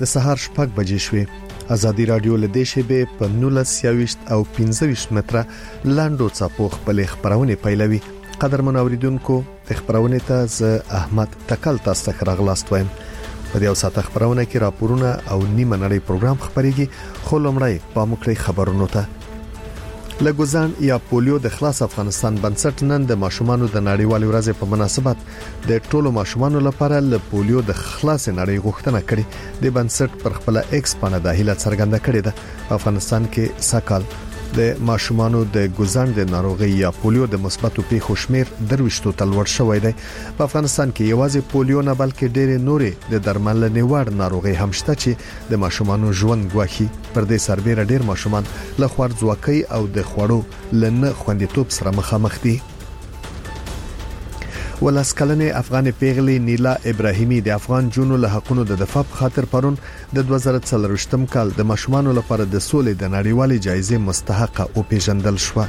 د سهار 6 بجې شوې. ازادي رادیو له دې شیبې په 19 او 15 متره لاندو څاپو خپل خبرونه پیلوي. قدرمن اوریدونکو خبرونه ته ز احمد تکل تاسو ته راغلاست وایم. په دې اوساته خبرونه کې راپورونه او نیمه نړۍ پروګرام خبريږي. خو لمړی په مخکې خبرونو ته لګوزان یا پولیو د خلاص افغانستان بنسټ نن د ماشومانو د نړیوالې ورځې په مناسبت د ټولو ماشومانو لپاره ل پولیو د خلاص نړۍ غوښتنه کړې. د بنسټ پر خپل ایکس باندې د هیله څرګنده کړې ده. په افغانستان کې ساکال د ماشومانو د ګوزان د ناروغي یا پولیو د مثبتو پیښو شمیر درويشتو تلور شوې ده. په افغانستان کې یوازې پولیو نه بلکې ډېرې نورې د درملنې وړ ناروغي هم شته چې د ماشومانو ژوند ګواښي. پر دې سربېره ډېر ماشومان له خوارځواکۍ او د خوړو لنه خوندیتوب سره مخامخ دي. ولسکلنې افغان پیغلې نیلا ابراهیمي د افغان جنونو له حقونو د دفاع په خاطر پرون د 2023م کال د ماشومانو لپاره د سولې د نړیوالې جایزې مستحقه او پیژندل شو.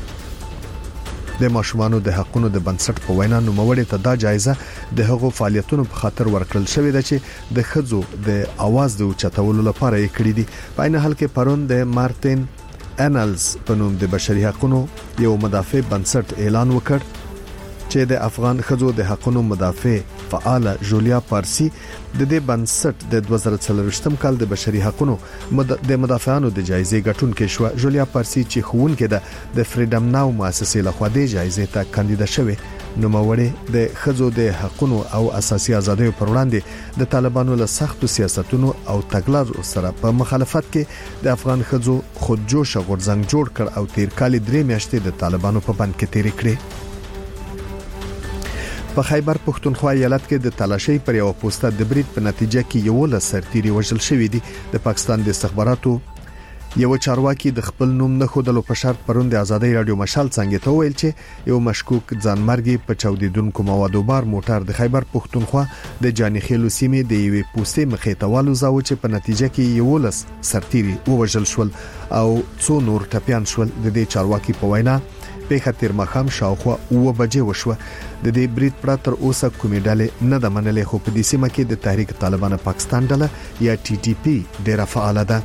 د ماشومانو د حقونو د بنسټ په وینا نوموړي ته دا جایزه د هغو فعالیتونو په خاطر ورکړل شوې ده چې د خځو د आवाज د اوچتولو لپاره یې کړې دي. په عین حال کې پرون د مارټین انلز په نوم د بشري حقوقو یو مدافع بنسټ اعلان وکړ چې د افغان خځو د حقوقو مدافع فعال جولیا پارسی د دې بنسټ د 2023م کال د بشري حقوقو د مدافعانو د جایزې ګټونکې شو. جولیا پارسی چې خوونکې ده د فریډم ناو مؤسسې لخوا د جایزې ته کاندیدا شوه. نوموړي د خځو د حقوقو او اساسي ازادیو پر وړاندې د طالبانو له سختو سیاستونو او تګلارو سره په مخالفت کې د افغان خځو خودجوش غورځنګ جوړ کړ او تیر کال 3 میاشتې د طالبانو په بند کې تیر کړې. په خیبر پښتونخوا ایالت کې د تلاشي پر یو پوسټه د بریټ په نتیجه کې یو له سرتيري وژل شوې دي. د پاکستان د استخباراتو یو چارواکي د خپل نوم نه خودلو په شرط پروند ازادي رادیو مشال څنګه ته ویل چې یو مشکوک ځانمرګي په چاودیدونکو موادو بار موټر د خیبر پښتونخوا د جانخیلو سیمې د یوې پوسټې مخې ته والو زاو چې په نتیجه کې یو له سرتيري وژل شول او څو نور ټپيان شول. د دې چارواکي په وینا په خاطر مخام شاوخوا او بجې وشو. د دې بریټ پراتر اوسه کومې ډلې نه د منلې خو په دې سیمه کې د تحریک طالبان پاکستان ډله یا ټي ټي پی ډیره فعال ده.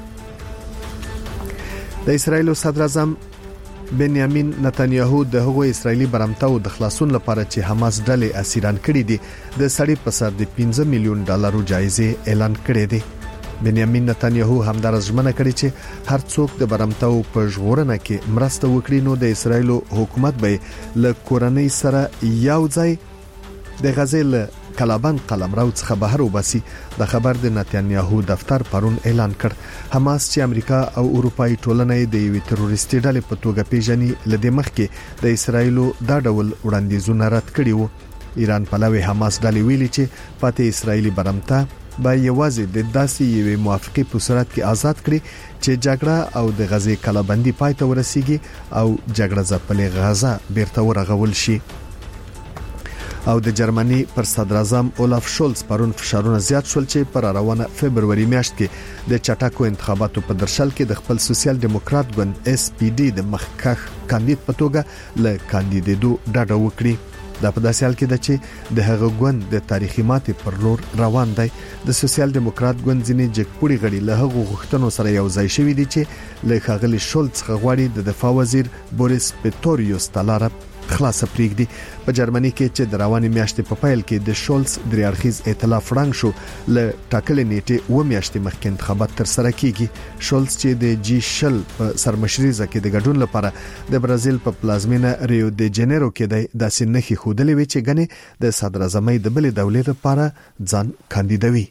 د اسرایل صدر اعظم بنیامین نتنیاهو د هغو اسرایلی برمتاو د خلاصون لپاره چې حماس ډلې اسیران کړي دي د سړي په سر د 15 میلیون ډالرو جایزه اعلان کړې ده. بنیامین نتنیاهو همدارس ژمنه کړې چې هر څوک د برمتاو په ژغورنه کې مرسته وکړي نو د اسرایل حکومت به له کورنۍ سره یو ځای د غزل کلابند قلمرو څخه بهر وباسي. د خبر د نتنیاهو دفتر پرون اعلان کړ. حماس چې امریکا او اروپאי ټولنې د یوې تروریستي ډلې په توګه پیژني لدې مخکې د اسرایل دا ډول وړاندیزونه رد کړي وو. ایران پلوي حماس ډلې ویلي چې پاتې اسرایلی برمتا با یوازې د داسې یوې موافقې په صورت کې آزاد کړي چې جګړه او د غزې کلابندي پای ته ورسیږي او جګړه ځپلې غزا بیرته ورغول شي. او د جرمني پر صدر اعظم اولاف شولز پرون فشارونه زیات شول چې پر روانه فبرवरी میاشت کې د چټاکو انتخاباتو په درشل کې د خپل سوسیال دیموکرات ګوند اس پی ډي د مخکخ کاندید په توګه ل کاندیدېدو ډاډه وکړي. دا په داسې حال کې ده چې د هغه ګوند د تاریخي ماتې پر لور روان دی. د سوسیال دیموکرات ګوند ځینې جګپوړي غړي له هغه غوښتنو سره یو ځای شوي دي چې له ښاغلي شولز څخه غواړي د دفاع وزیر بوریس پیټوریوس تلاره خلاص پریږدي. په جرمني کې چې د رواني میاشتې په پیل کې د شولز درې اړخیز ائتلاف رنګ شو ل ټاکلې نیټه و میاشتې مخکې انتخابات تر سره کیږي. شولز چې د جی شل په سرمشريزه کې د ګډون لپاره د برازیل په پلازمینه ریو دی جنیرو کې د داسې نخي خودلې وی چې غني د صدر اعظمۍ د بلې دولت لپاره ځان کاندیدوي.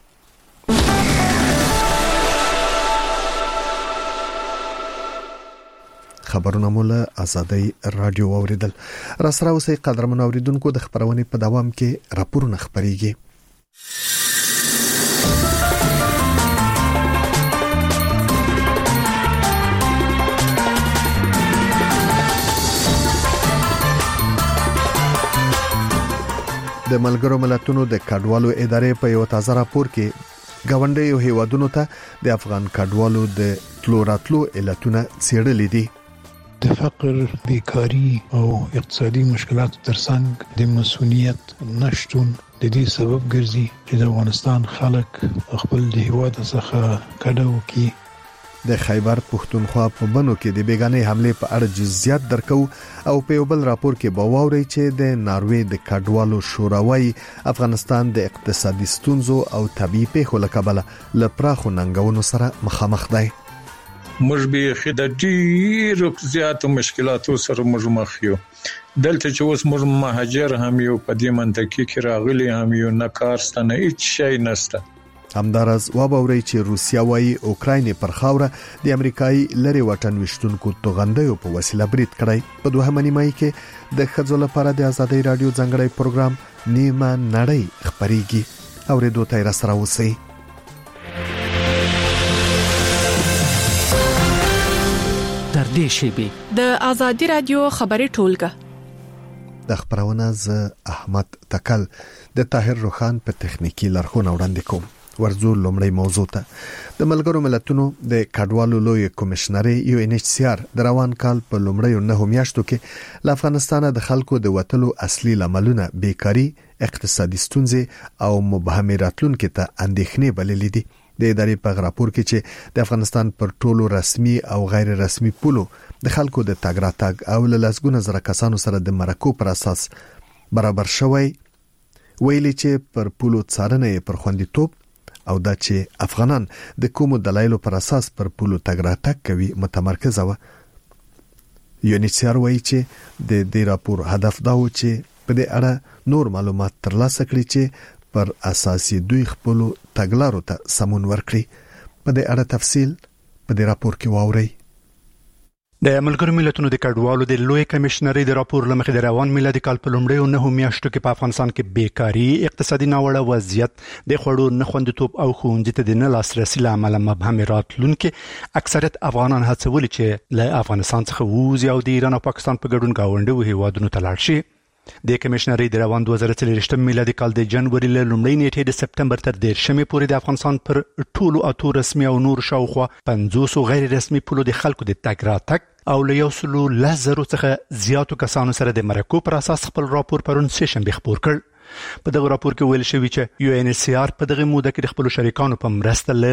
خبرونه مولا ازادي رادیو اوریدل. را سره اوسې قدرمن اوریدونکو د خبرونه په دوام کې راپورونه خبريږي. د ملګرو ملتونو د کډوالو ادارې په یو تازه راپور کې غونډې هیوادونو ته د افغان کډوالو د تلوراتلو علتونه څېړلې دي. د فقر، بیکاری او اقتصادي مشکلاتو ترڅنګ د مسؤلیت نشټون د دې سبب ګرځي چې د افغانستان خلک خپل د هیواد څخه کډه وکړي. د خیبر پښتونخوا په بنو کې د بیگانه حمله په اړه جزئیات درکو او په یو بل راپور کې باوري چې د ناروې د کډوالو شوراوي افغانستان د اقتصادي ستونزو او طبي پیښو لکبله لپراخو ننګونو سره مخامخ دی. موږ به د ډیرو زیاتو مشکلاتو سره مخ یو. دلته چې اوس موږ مهاجر هم یو په دې منطقه کې راغلي هم یو نه کارستنه هیڅ شی نشته. همدارز وابوري چې روسیا وايي اوکراین پر خاوره د امریکایي لری وطن وشتونکو توغندیو په وسیله برید کړی. په دوهمه نیمه کې د خځو لپاره د ازادي رادیو ځنګړی پروګرام نیمه نړۍ خبريږي. اوریدو ته سره اوسئ. در دې شیبه د ازادي رادیو خبري ټولګه د خبرونه ز احمد تکل د طاهر روخان په تخنیکی لارښوونه وړاندې کوم. ورزو لومړی موضوع ته د ملګرو ملتونو د کډوالو لوی کمشنري UNHCR د روان کال په لومړیو 9 میاشتو کې له افغانستان د خلکو د وټلو اصلي لاملونه بیکاری، اقتصادي ستونزې او مبهمه راتلونکو ته اندېښنې بللې دي. د ادارې په راپور کې چې د افغانستان پر ټولو رسمي او غیر رسمي پولو د خلکو د تګ راتګ او لاسګونه زره کسانو سره د مرکو پر اساس برابر شوی ویلي چې پر پولو څارنه پر خوندیتوب او دا چې افغانان د کومو دلایلو پر اساس پر پولو تګ راتګ کوي متمرکزه و. UNHCR وایي چې د دې راپور هدف دا و چې په دې اړه نور معلومات ترلاسه کړي چې پر اساسي دوی خپل تګلارو ته سمون ورکړي. په دې اړه تفصیل په دې راپور کې واوري. د ملګرو ملتونو د کډوالو د لوی کمشنري د راپور لمخې د روان میلادي کال په لومړیو 9 میاشتو کې په افغانستان کې بیکاری، اقتصادي ناوړه وضعیت، د خوړو نخوندیتوب او ښوونځي ته د نه لاسرسي لامل مبهم راتلونکي اکثریت افغانان هڅولي چې له افغانستان څخه ووځي او د ایران او پاکستان په ګډون گاونډي هیوادونو ته لاړ شي. د کمشنري د روان 2023 میلادي کال د جنوري له لومړۍ نیټې د سپتمبر تر 10 پورې د افغانستان پر ټولو اتو رسمي او نور شاوخوا 500 غیر رسمي پولو د خلکو د تګ راتګ او له 100,000 څخه زیاتو کسانو سره د مرکو پر اساس خپل راپور پرون سیشن خبر کړ. په دغه راپور کې ویل شوی چې UNHCR په دغه موده کې د خپل شریکانو په مرسته له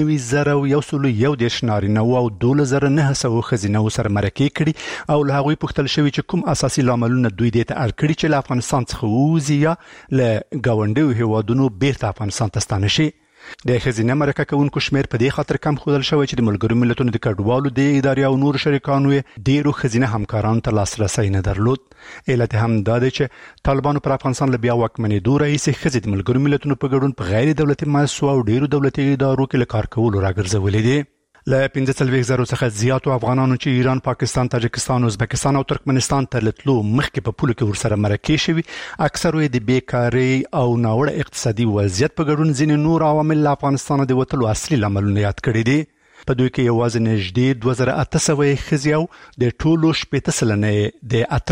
19,101 نارینه او 2,900 خزینه سره مرکې کړي او له هغوی پوښتل شوی چې کوم اساسي لاملونه دوی دې ته اړ کړي چې له افغانستان څخه ووځي یا له گاونډیو هیوادونو بیرته افغانستان ته ستانه شي. د خزینه مرکه کوونکو شمیر په دې خاطر کم خودل شوی چې د ملګرو ملتونو د کډوالو د ادارې او نور شریکانو ډیرو خزینه همکارانو ته لاسرسي نه درلود. علت هم دا دی چې طالبانو پر افغانستان له بیا واکمنېدو راهیسې ښځې د ملګرو ملتونو په ګډون په غیر دولتي مؤسسو او ډیرو دولتي ادارو کې له کار کولو راګرځولې دي. له 15,000 څخه زیاتو افغانانو چې ایران، پاکستان، تاجکستان، ازبکستان او ترکمنستان ته لتلو مخکې په پوله کې ورسره مرکې شوي، اکثره د بیکاری او ناوړه اقتصادي وضعیت په ګډون ځینې نور عوامل له افغانستان د وټلو اصلي لاملونه یاد کړي دي. په دوی کې یوازې نږدې 2800 ښځې او د ټولو 80 سلنه د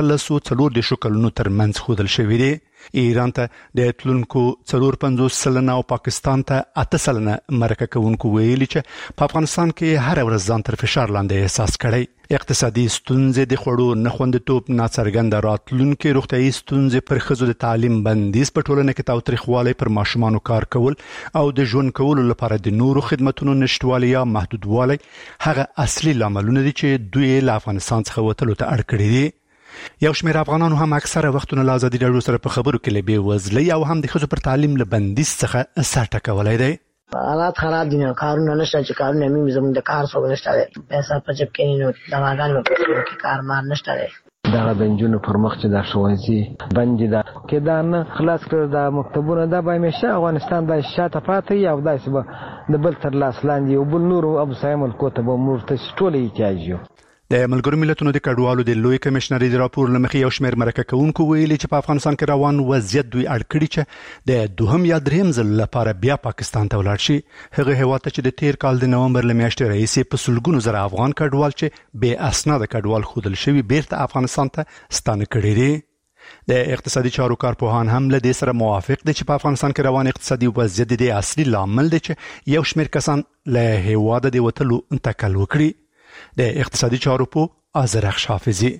840 کلونو ترمنځ ښودل شوي دي. ایران ته د تلونکو 450 سلنه او پاکستان ته 8 سلنه مرکه کوونکو ویلي چې په افغانستان کې هر ورځ ځان تر فشار لاندې احساس کړي. اقتصادي ستونزې، د خوړو نخوندیتوب، ناڅرګند راتلونکي، روغتیايي ستونزې، پر ښځو د تعلیم بندیز، په ټولنه کې تاوتریخوالی، پر ماشومانو کار کول او د ژوند کولو لپاره د نورو خدماتونو نشټوالی یا محدودوالی هغه اصلي لاملونه دي چې دوی له افغانستان څخه وتلو ته اړ کړي دي. یو شمېر افغانانو هم اکثره وختونه له ازادي راډیو سره په خبرو کې له بېوزلۍ او هم د ښځو پر تعلیم له بندیز څخه سر ټکولی دی. حالات خراب دي، کارونه نشته، چې کارونه مې زموږ د کار څوک نشته دی، پیسې په جیب کې نه، دواګانې په کارمان نشته دی. دا د نجونو پر مخ چې د ښوونځي بندي ده کې دا نه خلاص کړ، د مکتبونه دا به همیشه افغانستان د شاته پاتې او داسې به د بل تر لاس لاندې او بل نور ابو سعیم الکوته به موږ ته ټول احتیاج یو. د ملګرو ملتونو د کډوالو د لوی کمشنري د راپور لمخې یو شمېر مرکه کوونکو ویلي چې په افغانستان کې روان وضعیت دوی اړ کړي چې د دوهم یا دریم ځل لپاره بیا پاکستان ته ولاړ شي. هغه هیواد ته چې د تیر کال د نومبر له میاشتې راهیسې په سلګونو زره افغان کډوال چې بې اسناد کډوال ښودل شوي بیرته افغانستان ته ستانه کړي دي. د اقتصادي چارو کارپوهان هم له دې سره موافق دي چې په افغانستان کې روان اقتصادي وضعیت د اصلي لامل دی چې یو شمېر کسان له هیواده د وتلو انتقال وکړي. د اقتصادي چارو په ازرخ حافظي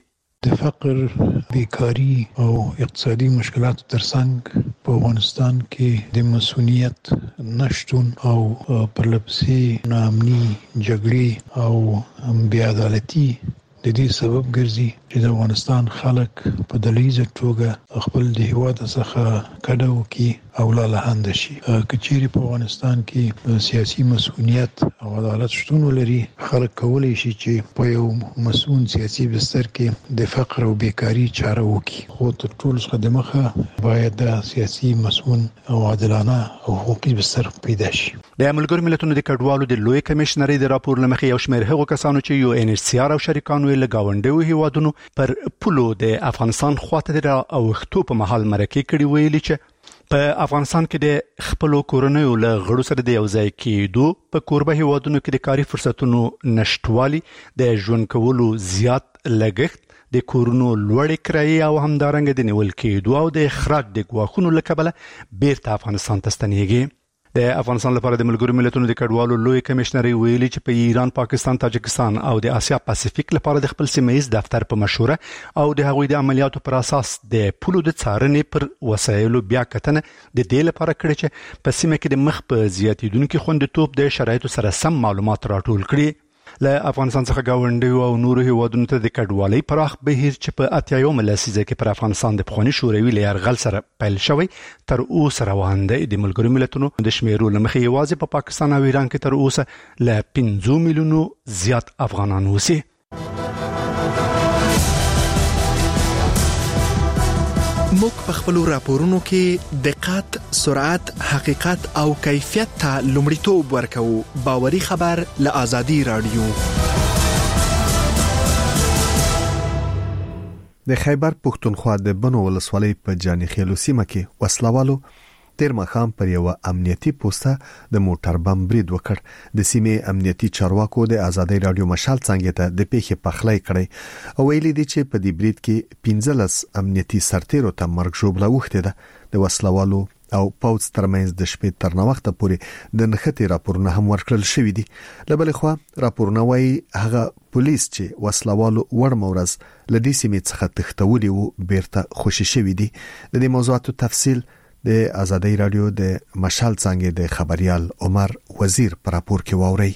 د فقر، بیکاری او اقتصادي مشکلاتو ترڅنګ په افغانستان کې د مسؤلیت نشټون او پرلپسې ناامني، جګړې او بې عدالتي د دې سبب ګرځي چې د افغانستان خلک په دلیزه توګه خپل د هیواد څخه کډه وکړي او لاله شي. کچېرې په افغانستان کې سیاسي مسؤلیت او عدالت شتون ولري، خلک کولی شي چې په یو مسؤل سیاسي بستر کې د فقر او بیکاری چاره وکړي. خو تر ټولو څخه د مخه باید د سیاسي مسؤل او عادلانه او حقوقي بستر پیدا شي. د ملګرو ملتونو د کډوالو د لوی کمشنري د راپور لمخې یو شمېر هغو کسانو چې UNHCR او شریکانو له گاونډیو هیوادونو پر پولو د افغانستان خواته د اوښتو په محل مرکه کړي ویلي چې په افغانستان کې د خپل کورنیو له غړو سره د یو ځای کېدو په کوربه هیوادونو کې د کاري فرصتونو نشټوالي، د ژوند کولو زیات لګښت، د کورونو لوړې کرایې او همدارنګه د نیول کېدو او د اخراج د ګواښونو له کبله بیرته افغانستان ته ستنېږي. د افغانستان لپاره د ملګرو ملتونو د کډوالو لوی کمشنري ویلي چې په ایران، پاکستان، تاجکستان او د آسیا پاسفیک لپاره د خپل سیمه‌یز دفتر په مشوره او د هغوی د عملیاتو پر اساس د پولو د څارنې پر وسایلو بیا کتنه د دې لپاره کړې چې په سیمه کې د مخ په زیاتیدونکو خوندیتوب د شرایطو سره سم معلومات راټول کړي. له افغانستان څخه گاونډیو او نورو هیوادونو ته د کډوالۍ پراخ بهیر چې په 80 لسیزه کې پر افغانستان د پخواني شوروي له یرغل سره پیل شوی تر اوسه روان دی. د ملګرو ملتونو د شمیرو لمخې یوازې په پاکستان او ایران کې تر اوسه له 5 میلیونو زیات افغانان اوسي. موږ په خپل راپورونو کې دقت، سرعت، حقیقت او کیفیت ته لومړیتوب ورکوو. باوري خبر له آزادي رادیو. د خیبر پښتونخوا د بنو ولسوالۍ په جاني خیلو سیمه کې وسلوالو تیر مخام پر یو امنیتي پوسټه د موټر بم برید وکړ. د سیمې امنیتي چارواکو د آزادي رادیو مشال څنګه ته د پیښې پخلی کړی او ویلي دي چې په دې برید کې 15 امنیتي سرتیرو ته مرګ ژوبله وخته ده. د وسلوالو او پوز ترمنځ د شپې تر نوخته پورې د نښتې راپورونه هم ورکړل شوې دي. لبل خو راپورونه وايي هغه پولیس چې وسلوالو ور مورز لدې سیمې څخه تختولي وو بیرته خوشی شوې دي. د دې موضوعاتو تفصیل د آزادي رادیو د مشال څنګه د خبريال عمر وزیر پر راپور کې واوري.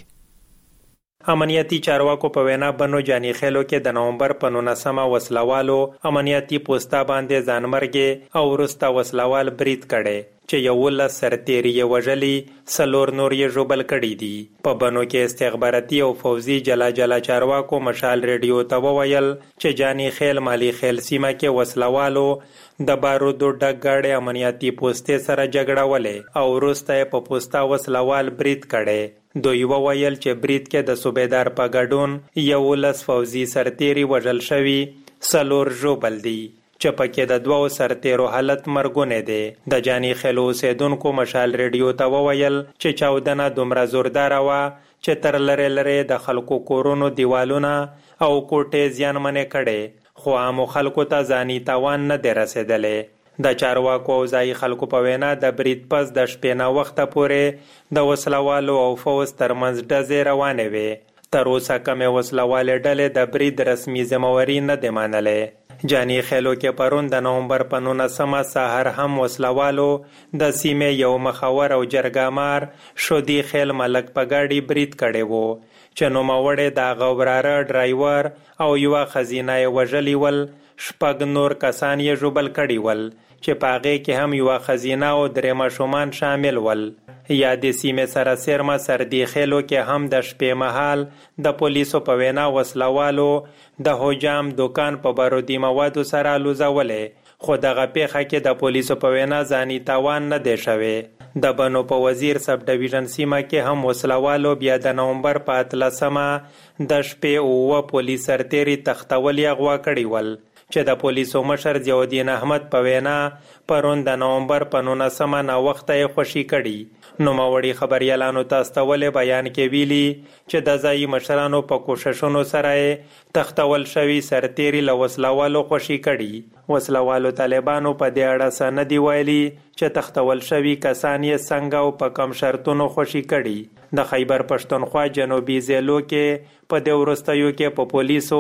امنیتي چارواکو په وینا بنو جاني خیلو کې د نومبر په 19 وسلوالو امنیتي پوسټه باندې ځانمرګي او ورسته وسلوال برید کړي چې یو له سرتیری وژلي، سلور نور یې ژوبل کړي دي. په بنو کې استخباراتي او فوزي جلا چارواکو مشال ریډیو ته وویل چې جاني خیل مالی خیل سیمه کې وسلوالو د بارودو ډک گاډي امنیتي پوسټه سره جګړه ولې او وروسته په پوسټه وسلوال برید کړي. دوی وویل چې برید کې د صوبیدار په ګډون 11 فوزي سرتیری وژل شوی، سلور ژوبل دي چې پکې د 2 سرتیرو حالت مرګونه دي. د جاني خیلو اوسیدونکو مشال ریډیو ته وویل چې چاودنه دومره زوردار و چې تر لره د خلکو کورونو دیوالونه او کوټې زیانمنې کړي، خو عامو خلکو ته ځاني تاوان نه دی رسیدلی. د چارواکو او ځایي خلکو په وینا د برید پس د شپې نه وخته پورې د وسلوالو او فوز ترمنځ ډزې روانې وې. تر اوسه کومې وسلوالې ډلې د برید رسمي ذمہواري نه دی منلې. جاني خیلو کې پرون د نومبر په 19 سحر هم وسلوالو د سیمې یو مخور او جرګامار شودي خیل ملک په گاډي برید کړي وو چې نوموړی د غوراره ډرایور او یو خزینه وژلی ول، شپږ نور کسان یې ژوبل کړي ول چې پاغه کې هم یو خزینه او درې ماشومان شامل ول. یا د سیمې سره سرما سردي خیلو کې هم د شپې مهال د پولیسو په وینا وسلوالو د هوجام دکان په بارودي موادو سره لوزولې، خو دغه پیښه کې د پولیسو په وینا ځاني تاوان نه دی شوی. د بنو په وزیر سب ډیویژن سیمه کې هم وسلوالو بیا د نومبر په 13 د شپې او پولیس سرتیری تختول یغوا کړی ول چې د پولیسو مشر ضیاءالدین احمد په وینا پرون د نومبر په 19 نا وخت یې خوشی کړي. نو ماوړي خبريالانو تاستولې بیان کې ویلي چې د ځای مشرانو په کوششونو سره تختول شوی سرتیری له وسلوالو خوشی کړي. وسلوالو طالبانو په دې اړه سند دی ویلي چې تختول شوی کسان یې څنګه او په کم شرطونو خوشی کړي. د خیبر پښتونخوا جنوبي ضلعو کې په د ورستیو کې په پولیسو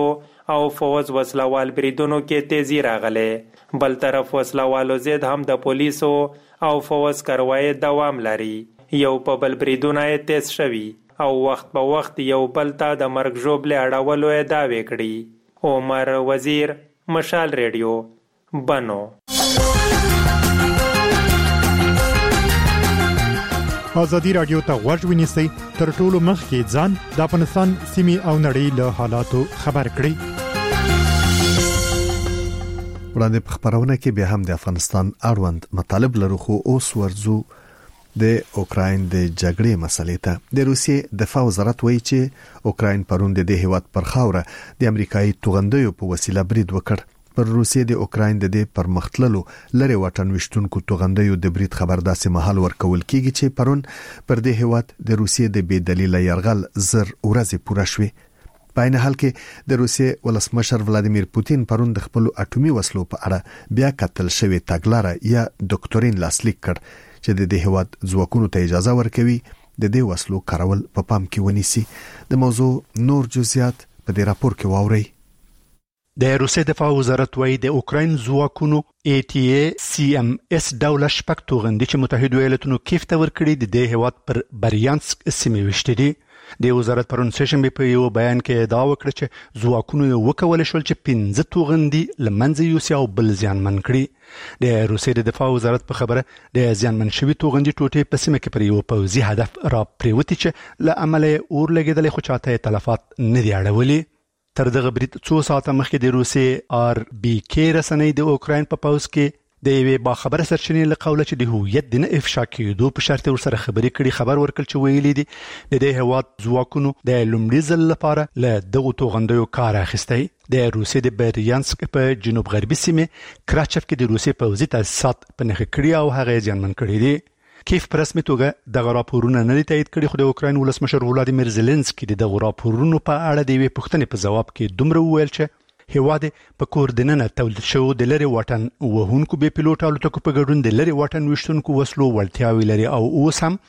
او فوز وسلوال بریدونو کې تیزی راغله. بل طرف وسلوالو زید هم د پولیسو او فوز کاروایی دوام لري. یو په بل بریدونه تیز شوي او وخت په وخت یو بل ته د مرګ ژوبلې اړولو ادعا وکړي. عمر وزیر، مشال ریډیو، بنو. ازادي رادیو ته غوږ ونیسئ تر ټولو مخکې ځان د افغانستان سیمې او نړۍ له حالاتو خبر کړئ. وړاندې په خبرونه کې به هم د افغانستان اړوند مطالب لرو، خو اوس ورزو د اوکراین د جګړې مسلې ته. د روسیې دفاع وزارت وایي چې اوکراین پرون د دې هیواد پر خاوره د امریکایي توغندیو په وسیله برید وکړ. پر روسیې د اوکراین د دې پرمختللو لری واټن وشتونکو توغندیو د برید خبر داسې محل ورکول کیږي چې پرون پر دې هیواد د روسیې د بې دلیل يرغل زر ورځې پوره شوې. په عین حال کې د روسیې ولسمشر ولادیمیر پوتین پرون د خپل اټومي وسلو په اړه بیا کتل شوی تګلارې یا ډاکټورین لاسلیک کړ چې د دې هیواد ځواکونو ته اجازه ورکوي د دې وسلو کارول په پام کې ونیسي. د موضوع نور جزئیات په دې راپور کې واورئ. د روسیې دفاع وزارت وايي د اوکراین ځواکونو ATACMS ډول شپږ توغندي چې متحده ایالاتونو کیف ته ورکړي د دې هیواد پر بریانسک سیمې وشتي دي. د وزارت پرون سشنبه په یو بیان کې ادعا وکړه چې ځواکونو یې وکول شول چې 15 توغندي لمنځه یوسي او بل ځانمن کړي. د روسیې د دفاع وزارت په خبره د ځانمن شوی توغندي ټوټې په سیمه کې پر یو پوځي هدف را پریوتی چې له عمله اور لګیدل خو چاته تلفات نه دی اړولي. تر دغه برید 2 ساعته مخکې د روسیې RBK رسنۍ د اوکراین په پوز کې د یوې باخبره سرچینې له قوله چې د هویت د نه افشا کېدو په شرط ورسره خبرې کړي خبر ورکړ چې ویلي دي د دې هیواد ځواکونو د لومړي ځل لپاره له دغو توغندیو کار اخیستی. د روسیې د بریانسک په جنوب غربي سیمه کراچف کې د روسیې پوځي تاسیسات په نښه کړي او هغه ځانمن کړي دي. کیف په رسمي توګه د راپورونو نه تایید کړي، خو د اوکراین ولسمشر ولادیمیر زيلنسکي د راپورونو په اړه د یوې پوښتنې په جواب کې دومره وویل چې هیواد په کوردیننه تولید شو د لری واټن وهونکو به پیلوټ الوتکو په ګډون د لری واټن وشتونکو وسلو وړتیاوي لري او اوس هم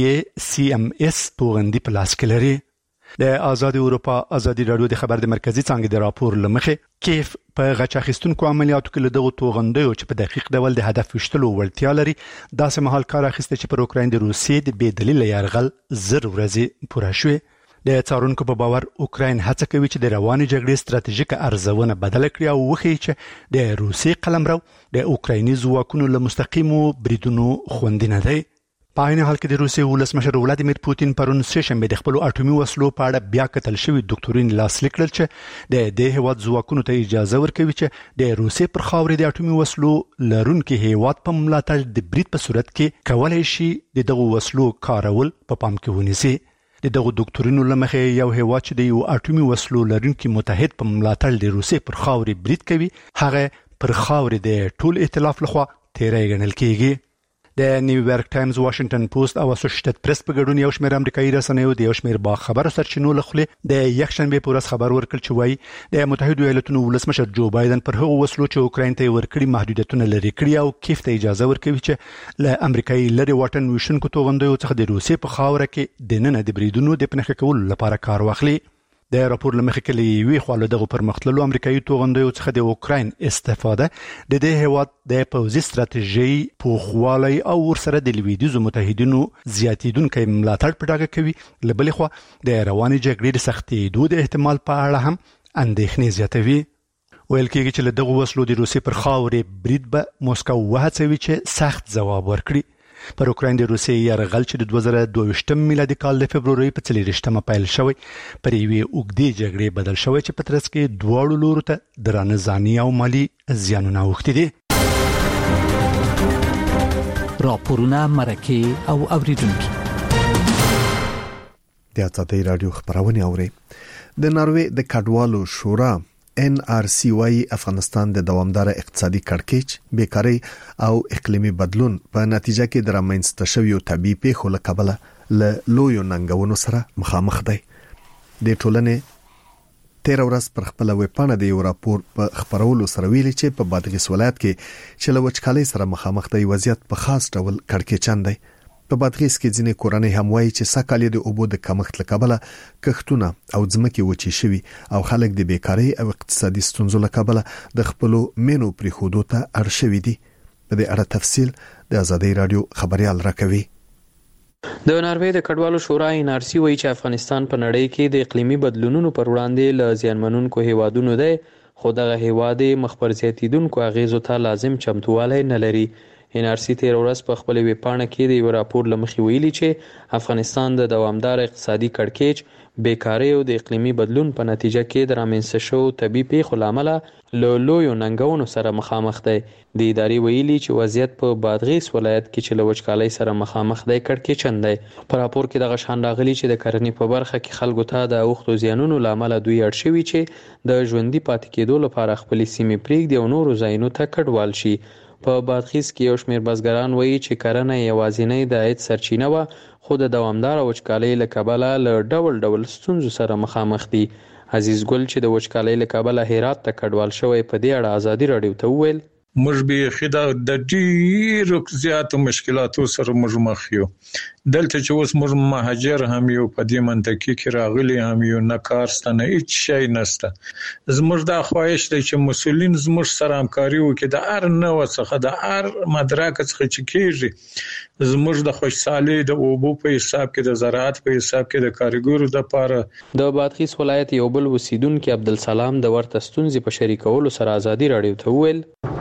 ATACMS توغندي په لاس کې لري. د آزاد اروپا ازادي رادیو د خبر د مرکزی څنګه د راپور لمخه کیف په غچ اخیستونکو عملیاتو کې له دغه توغندیو چې په دقیق ډول د هدف وشتلو وړتیا لري داسې مهال کار اخیسته چې پر اوکراین د روسیې د بې دلیل يرغل زر ورځې پوره شوه. د څارونکو په باور اوکراین هڅه کوي چې د رواني جګړې ستراتیژیک ارزونه بدل کړي او وښيي چې د روسیې قلمرو د اوکرایني ځواکونو له مستقیمو بریدونو خوندي نه دی. په عین حال کې د روسیې ولسمشر ولادیمیر پوتین پرون سشنبه د خپل اټومي وسلو په اړه بیا کتل شوی ډاکټورین لاسلیک کړل چې د دې هیواد ځواکونو ته اجازه ورکوي چې د روسیې پر خاورې د اټومي وسلو لرونکي هیواد په ملاتړ د برید په صورت کې کولای شي د دغه وسلو کارول په پام کې ونیسي. د دغه ډاکټورینو لمخه یو هیواد چې د یو اټومي وسلو لرونکي متحد په ملاتړ د روسیې پر خاورې برید کوي هغه پر خاورې د ټول ائتلاف لخوا تیری ګڼل کیږي. د نیویارک ټایمز، واشنگټن پوسټ او اسوسییټډ پریس په ګډون یو شمېر امریکایي رسنیو د یو شمېر باخبره سرچینو له خولې د یکشنبه په ورځ خبر ورکړ چې وایي د متحده ایالاتونو ولسمشر جو بایدن پر هغو وسلو چې اوکراین ته ورکړي محدودیتونه لري کړي او کیف ته اجازه ورکوي چې له امریکایي لری واټن وشونکو توغندیو څخه د روسیې په خاوره کې د نن د بریدونو د پنځه کولو لپاره کار واخلي. د راپور لمخې کې وی خواله دغه پرمختللو امریکایي توغندیو څخه د اوکراین استفاده د دې هیواد د پوځي ستراتیژي پوخوالي او ورسره د لویدیزو متحدینو زیاتیدونکو ملاتړ پټاګه کوي. لبل خو د رواني جګړې د سختېدو د احتمال په اړه هم اندېښنې زیاتوي. ویل کېږي چې له دغه وسلو د روسیې پر خاورې برید به موسکو وهڅوي چې سخت ځواب ورکړي. پر اوکراین د روسیې يرغل چې د 2022 میلادي کال د فبرवरी په 4 پیل شوی پر یوې اوږدې جګړې بدل شوی چې په ترڅ کې دواړو لورو ته درانه ځاني او مالی زیانونه اوښتي دي. راپورونه مرکه او اوریدونکو د آزادۍ رادیو خبرونه اوري. د ناروې د کډوالو شورا NRC وايي افغانستان د دوامدار اقتصادي کړکېچ، بیکاری او اقلیمي بدلون په نتیجه کې د رامنځته شویو طبيعي پیښو له کبله له لویو ننګونو سره مخامخ دی. د ټولنې 13 ورځ پر خپل ویبپاڼه د یو راپور په خبرولو سره ویلي چې په بادغیس ولایت کې چې له وچکالۍ سره مخامخ دی وضعیت په خاص ډول کړکېچن دی. په بادغیس کې ځینې کورنۍ هم وایي چې سکهال د اوبو د کمښت لکبله کښتونه او ځمکې وچی شوي او خلک د بیکاری او اقتصادي ستونزو لکبله د خپلو مینو پریښودو ته اړ شوي دي. په دې اړه تفصیل د آزادۍ رادیو خبريال راکوي. د ناروې د کډوالو شورا NRC وایي چې افغانستان په نړۍ کې د اقلیمي بدلونونو پر وړاندې له زیانمنونکو هیوادونو دی، خو دغه هیواد مخبر زیاتیدونکو اغیزو ته لازم چمتووالی نه لري. NRC تیر ورځ په خپل ویبپاڼه کې د یو راپور لمخې ویلي چې افغانستان د دوامدار اقتصادي کړکېچ، بیکاری او د اقلیمي بدلون په نتیجه کې د رامنځته شوو طبي پیښو له امله له لویو ننګونو سره مخامخ دی. د ادارې ویلي چې وضعیت په بادغیس ولایت کې چې له وچکالۍ سره مخامخ دی کړکېچن دی. په راپور کې دغه شان راغلي چې د کرنې په برخه کې خلکو ته د اوښتو زیانونو له امله دوی اړ شوي چې د ژوندي پاتې کېدو لپاره خپلې سیمې پرېږدي او نورو ځایونو ته کډوال شي. په بادغیس کې یو شمېر بزګران وایي چې کرنه یوازینۍ د عاید سرچینه وه، خو د دوامداره وچکالۍ له کبله له ډول ډول ستونزو سره مخامخ دي. عزیز ګل چې د وچکالۍ له کبله هرات ته کډوال شوی په دې اړه آزادي رادیو ته وویل موږ به خدا د ډیرو زیاتو مشکلاتو سره موږ مخ یو. دلته چې اوس موږ مهاجر هم یو، په دې منطقه کې راغلي هم یو، نه کار ستنه هیڅ شی نشته. زموږ د خواهش دی چې مسؤلین زموږ سره همکاري وکړي، د هر نوع څخه د هر مدرک څخه چې کېږي زموږ د خوشحالي د اوبو په حساب کې، د زراعت په حساب کې، د کارګرو د لپاره. د بادغیس ولایت یو بل اوسیدونکو عبدالسلام د ورته ستونزې په شریکولو سره آزادي رادیو ته وویل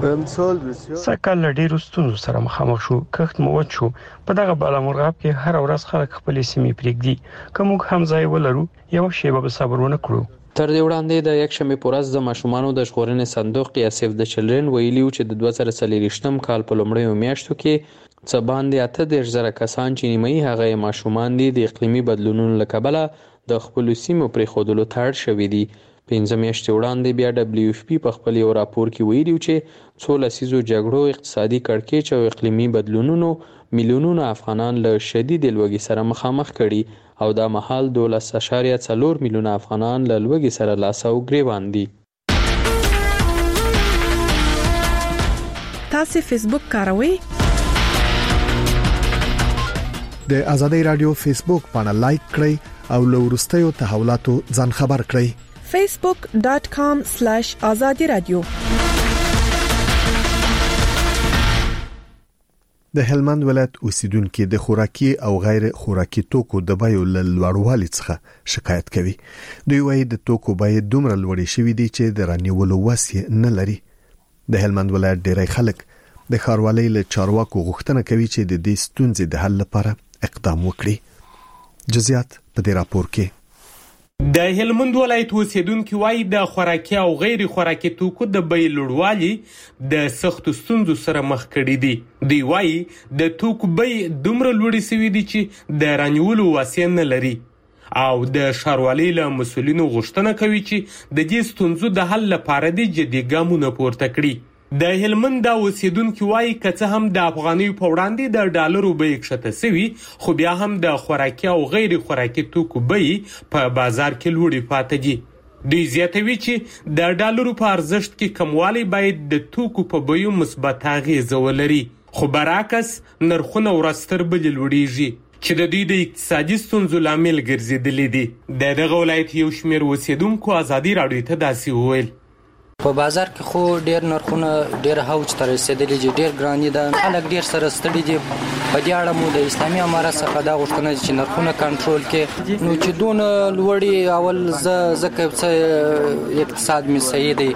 سکهال له ډیرو ستونزو سره مخامخ شو، کښت مو وچ شو. په دغه بالامرغاب کې هر ورځ خلک خپلې سیمې پرېږدي، که موږ هم ځای ولرو یو شیبه به صبر ونه کړو. تر دې وړاندې د یکشنبې په ورځ د ماشومانو د ژغورنې صندوق یا سیف د چلډرن ویلي و چې د 2024 کال په لومړیو میاشتو کې څه باندې 38,000 کسان چې نیمایي هغه ماشومان دي د اقلیمي بدلونونو له کبله د خپلو سیمو پرېښودلو ته اړ شوي دي. 15 میاشتې وړاندې بیا WFP په خپل یو راپور کې ویلي چې څو لسیزو جګړو، اقتصادي کړکېچ او اقلیمي بدلونونو میلیونونه افغانان له شدید لوږې سره مخامخ کړي او دا مهال 12.4 میلیونه افغانان له لوږې سره لاس او ګریوان دي. تاسو فیسبوک کاروئ؟ د آزادۍ رادیو فیسبوک باندې لایک کړئ او له وروستیو تحولاتو ځان خبر کړئ. facebook.com/azadi radio. د هلمند ولایت اوسیدونکو د خوراکي او غیر خوراکي توکو د بیو لوړوالي څخه شکایت کوي. دوی وايي د توکو بیې دومره لوړې شوې دي چې د رانیولو وس نه لري. د هلمند ولایت ډېری خلک د ښاروالۍ له چارواکو غوښتنه کوي چې د دې ستونزې د حل لپاره اقدام وکړي. جزئیات په دې راپور کې. د هلمند ولایت اوسیدونکو وايي د خوراکي او غیر خوراکي توکو د بیې لوړوالي د سختو ستونزو سره مخ کړي دي. دوی وايي د توکو بیې دومره لوړې شوې دي چې د رانیولو وسیله نه لري او د ښاروالۍ له مسؤلینو غوښتنه کوي چې د دې ستونزو د حل لپاره د جدي ګامونه پورته کړي. د هلمند د اوسیدونکو وايي که څه هم د افغانیو په وړاندې د ډالرو بیې کښته سوي، خو بیا هم د خوراکي او غیر خوراکي توکو بیې په بازار کې لوړې پاتې دي. دوی زیاتوي چې د ډالرو په ارزښت کې کموالی باید د توکو په بیو مثبت اغیزه ولري، خو برعکس نرخونه ورځ تر بلې لوړیږي چې د دوی د اقتصادي ستونزو لامل ګرځېدلي دي. د دغه ولایت یو شمېر اوسیدونکو آزادي رادیو ته داسې وویل په بازار کې خو ډیر نرخونه ډیر هوج ته رسیدلي دي، ډیر ګراني ده، خلک ډیر سره ستړي دي. په دې اړه مو د اسلامي امارت څخه دا غوښتنه چې نرخونه کنټرول کړي، نو چې دون لوړي اول زکه څه اقتصاد می صحیح دی،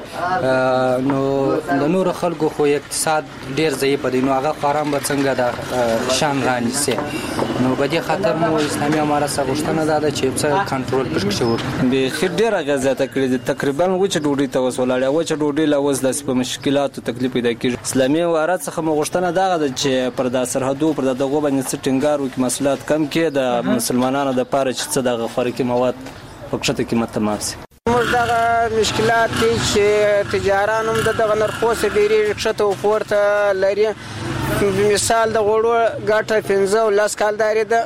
نو د نور خلکو خو اقتصاد ډیر ضعیف دی، نو هغه قرام به څنګه د شان رانیسي. نو په دې خاطر مو اسلامي امارت څخه غوښتنه ده چې څه کنټرول پکې وکړي. به خیر ډیر غزاته کړی تقریبا وچ ډوډۍ ته وسولاړه وچ ډوډۍ لاوس د په مشکلاتو تکلیف پیدا کیږي. اسلامي امارت څخه مغشتنه دغه چې پر د سرحدو پر دغه باندې څټنګار وکي مسلات کم کې د مسلمانانو د پاره چې څه دغه خوراکي مواد په کښته قیمت تماسي. موږ دغه مشکلات دي چې تجارانو دغه نرخو سره ډیری کښته او پورته لري. مثال د غوړو ګټه 15 کال داري ده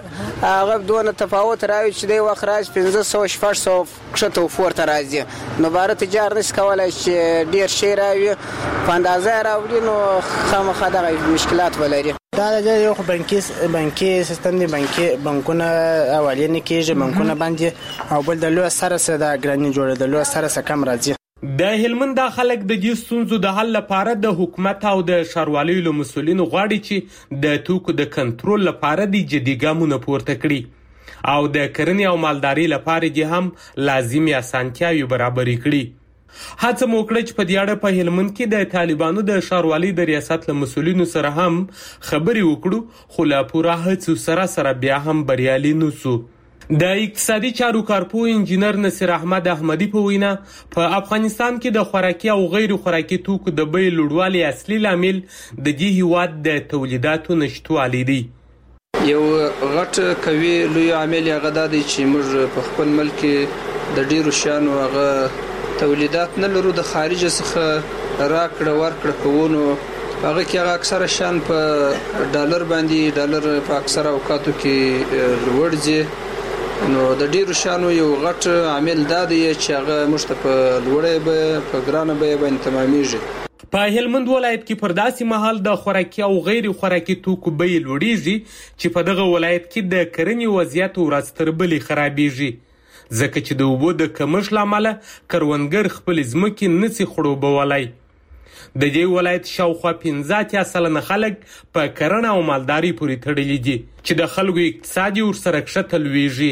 هغه دونه تفاوت راوي چې دی وخت راځي 1500 شپږ کښته پورته راځي نو باره تجار نشي کولای چې ډیر شی راوي په اندازه راوړي نو خامخا دغه مشکلات ولري دا د یو بانکي سیستم دی بانکونه اولین کېږي بانکونه باندې او بل د لوی سره د ګرانی جوړه د لوی سره کم راځي د هلمند د خلک د دې ستونزو د حل لپاره د حکومت او د ښاروالۍ له مسؤلینو غواړي چې د توکو د کنټرول لپاره د جدي ګامونه پورته کړي او د کرنې او مالدارۍ لپاره دې هم لازمي اسانتیاوې برابرې کړي هڅه مو وکړه چې په دې اړه په هلمند کې د طالبانو د ښاروالۍ د ریاست له مسؤلینو سره هم خبرې وکړو خو لا پوره هڅو سره بیا هم بریالي نشو د اقتصادي چارو کارپوه انجینر نصیر احمد احمدی په وینا په افغانستان کې د خوراکي او غیر خوراکي توکو د بیې لوړوالي اصلي لامل د دې هیواد د تولیداتو نشټوالی دی یو غټ کوي لوی عامل هغه دی چې موږ په خپل ملک کې د ډیرو شانو هغه تولیدات نه لرو د خارج څخه راکړه ورکړه کوونو هغه کې هغه اکثره شان په ډالر باندې ډالر په اکثره اوقاتو کې لوړ ځي نو د ډیرو شانو یو غټ عامل دا دی چې هغه مشته په لوړې به په ګرانه به باندې تمامېږي په هلمند ولایت کې پر داسې مهال د خوراکي او غیر خوراکي توکو بیې لوړېږي چې په دغه ولایت کې د کرنې وضعیت ورځ تر بلې خرابېږي ځکه چې د اوبو د کمښت له امله کروندګر خپل ځمکې نشي خړوبولی د دې ولایت شاوخوا 15% خلک په کرنه او مالداري پورې تړلي دي چې د خلکو اقتصاد ورسره کښته لویږي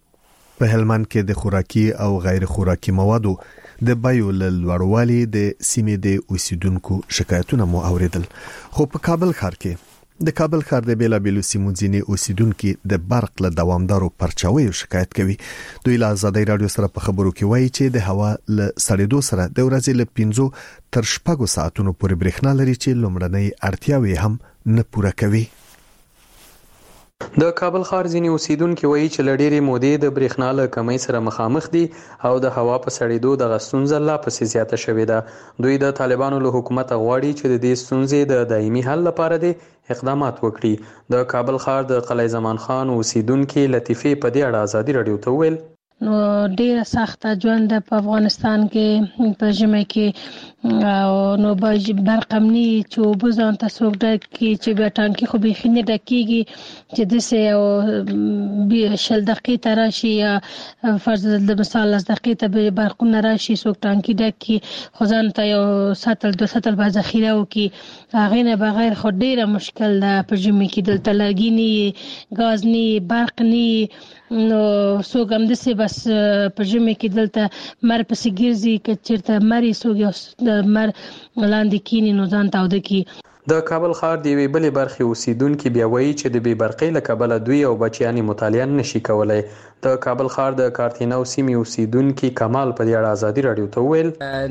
په هلمند کې د خوراکي او غیر خوراکي موادو د بیو لوړوالي د سیمې د اوسیدونکو شکایتونه مو اوریدل خو په کابل ښار کې د کابل ښار د بیلابیلو سیمو ځینې اوسیدونکو د برق له دوامدارو پرچاویو شکایت کوي دوی له آزادۍ رادیو سره په خبرو کې وایي چې د هوا له سړېدو سره د ورځې له 5 تر 6 ساعتونو پورې برېښنا لري چې لومړنۍ اړتیاوې هم نه پوره کوي د کابل ښار ځینې اوسیدونکو وایي چې لډيري مودې د برېښنا له کمۍ سره مخامخ دي او د هوا په سړېدو د غستونزه لا پسې زیاته شوې ده دوی د طالبانو له حکومت غواړي چې د دې ستونزې د دایمي حل لپاره د اقدامات وکړي د کابل ښار د قلعه زمان خان اوسیدونکو لطیفه په دې اړه آزادي رادیو ته ویل نو ډیره سخته ژوند په افغانستان کې په ژمي کې نو برق امني چې وبزان تاسو کې چې به ټانکي خو به خینه ډکیږي چې د سه شل دقیقې تراشي یا فرض د مثال 10 دقیقې ته به برقونه راشي سو ټانکي ډکی خو ځان ته یو ساتل د ساتل به ذخیره وکي هغه نه بغیر خو ډیره مشکل ده په ژمي کې دلته لګینی غاز ني برق ني نو څوک هم دسه بس په ژمي کې دلته مر پسې ګرځي چې چیرته مری څوک مر لاندې کینی نو ځان تاو د کی د کابل ښار دی وی بلې برخې اوسیدونکو بیا وایي چې د بې برقۍ له کبله دوی او بچیانی مطالعه نشي کولای د کابل ښار د کارتینو سیمې اوسیدونکو کمال په دې اړه آزادي رادیو ته ویل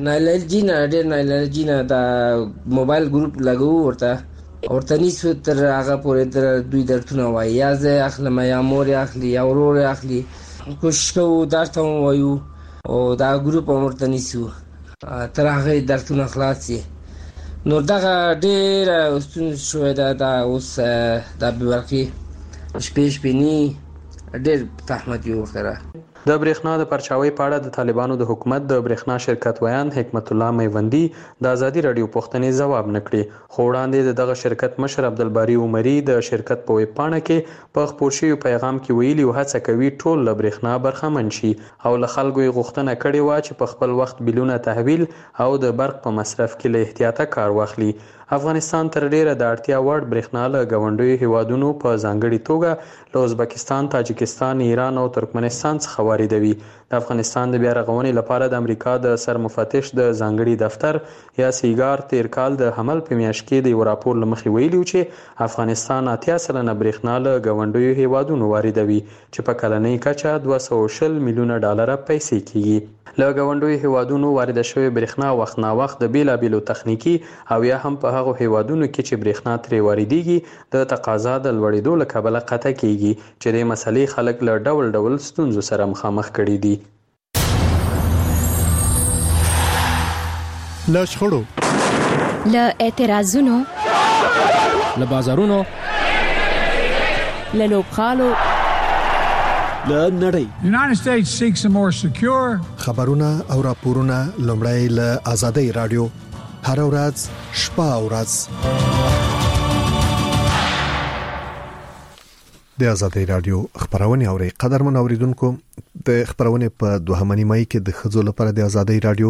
نایلجینا د موبایل ګروپ لګو ورته نیسو تر هغه پورې تر دوی درتونه وایي یا زه اخلم یا مور اخلي یا ورور اخلي کوشش کوو درته وایو او دا ګروپ ورته نیسو تر هغه درتونه خلاصي نو دغه ډېر ستونزې شوې ده اوس د برقې شپې ني ډېر زحمت یې ورسره د برېښنا د پرچاوۍ په اړه د طالبانو د حکومت د برېښنا شرکت ویان حکمت الله میوندی د آزادي رادیو پوښتنې ځواب نکړي خو وړاندې دغه شرکت مشر عبدالباری عمری د شرکت په ویب پاڼه کې په خپور شوي پیغام کې ویلي او هڅه کوي ټول له برېښنا برخمن شي او له خلکو یې غوښتنه کړې وه چې په خپل وخت بیلونه تحویل او د برق په مصرف کې له احتیاطه کار واخلي افغانستان تر ډیره د اړتیا وړ برېښنا له ګاونډیو هیوادونو په ځانګړي توګه له ازبکستان، تاجکستان، ایران او ترکمنستان څخه واردوي. د افغانستان د بیا رغونې لپاره د امریکا د سرمفتش د ځانګړي دفتر یا سیګار تیر کال د حمل په میاشت کې د یو راپور له مخې ویلي چې افغانستان 80% برېښنا له ګاونډیو هیوادونو واردوي چې په کلنۍ کچه 240 میلیونه ډالر پیسې کیږي. له ګاونډیو هیوادونو وارد شوی برېښنا وخت نا وخت د بیلابیلو تخنیکی او یا هم په هغو هیوادونو کې چې برېښنا ترې واردېږي د تقاضا د لوړېدو له کبله قطع کیږي چې د مسلې خلک له ډول ډول ستونزو سره مخامخ کړي دي. له شخړو، له اعتراضونو، له بازارونو، له لوبغالو له نړۍ. United States seeks a more secure خبرونه او راپورونه لومړی له آزادۍ رادیو هر ورځ شپه او ورځ د آزادۍ رادیو خبرونه اوري. قدرمن اوریدونکو د خبرونه په 2 نیمه کې د خزو لپاره د آزادۍ رادیو